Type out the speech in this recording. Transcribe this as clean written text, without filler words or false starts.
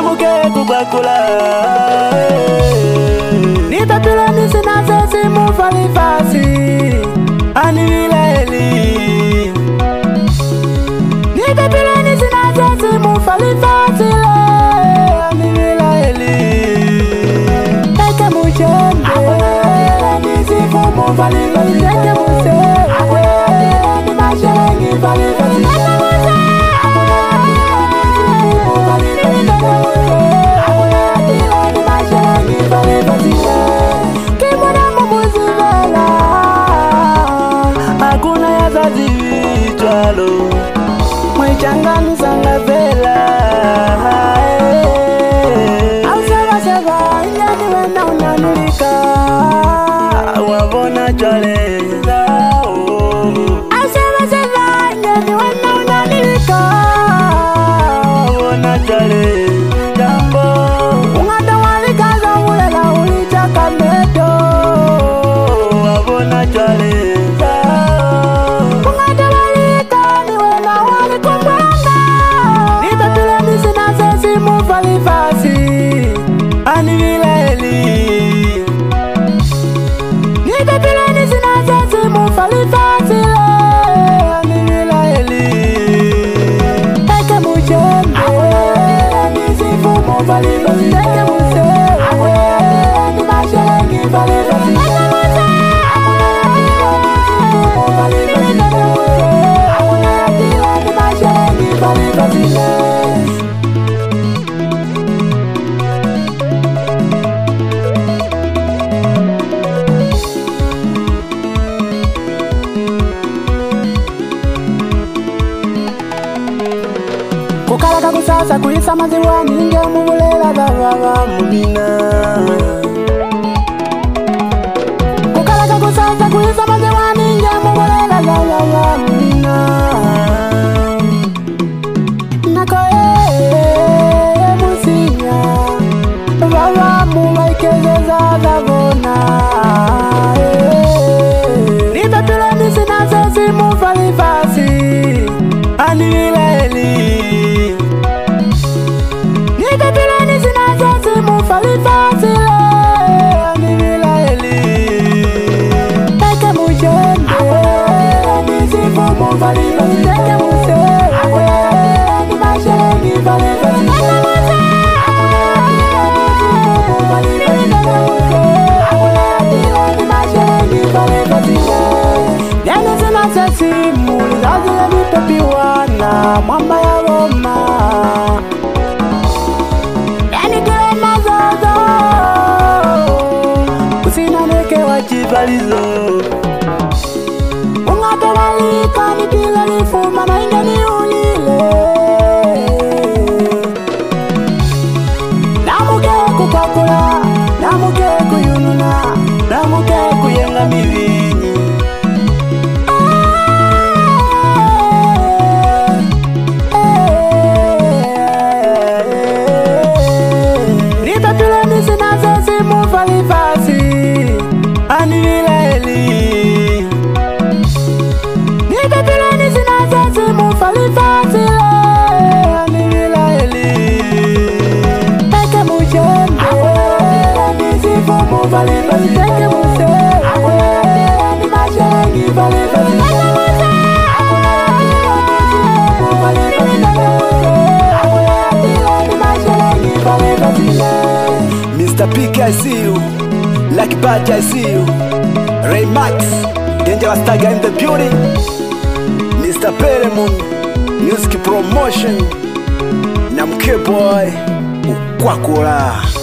namuke kugwakula nitapila nisina sesi mufalifasi anivila eli nitapila nisina sesi mufalifasi anivila eli eke mujende nisifu mufalifasi eke muse ni mashelengi falifasi hakuna ya zazi vichwalo mwichangani sanga vela au seva seva inyani wena unanulika wabona chwale au seva seva inyani wena unanulika wabona chwale jambo ungata walikaza ulela ulichaka meto wabona chwale anivila eli nitapila nisina sesi mufalifasi anivila eli eke mujende nisifu mufalifasi eke muse ni mashelengi falifasi kukalaka kusasa kuisa maziwa ninge mubulela baba mumina kukalaka kusasa kuisa maziwa ninge mubulela baba mumina nakoe musinya baba mubaikeza zabona nitapila nisina sesi mufalifasi anivila eli nitapila nisina sesi mufalifasi anivila eli eke mujende nisifu mufalifasi eke muse ni mashelengi falifasi yani sina sesi mulizazile nitopiwana mwamba ya Roma yani kile mazozo usina neke wachivalizo ungatolalika nipila nifuma na inge niulile namuke kukakula namuke kuyununa namuke kuyenga mivinyi nitapila nisina sesi mufalifasi anivila eli nitapila nisina sesi mufalifasi anivila eli eke mujende nisifu mufalifasi eke muse ni mashelengi falifasi Mr. PK, I see you. Lucky Badge, I see you. Ray Max, Dangerous Tiger in the building. Mr. Peremon, Music Promotion. Namke boy, ukwakula.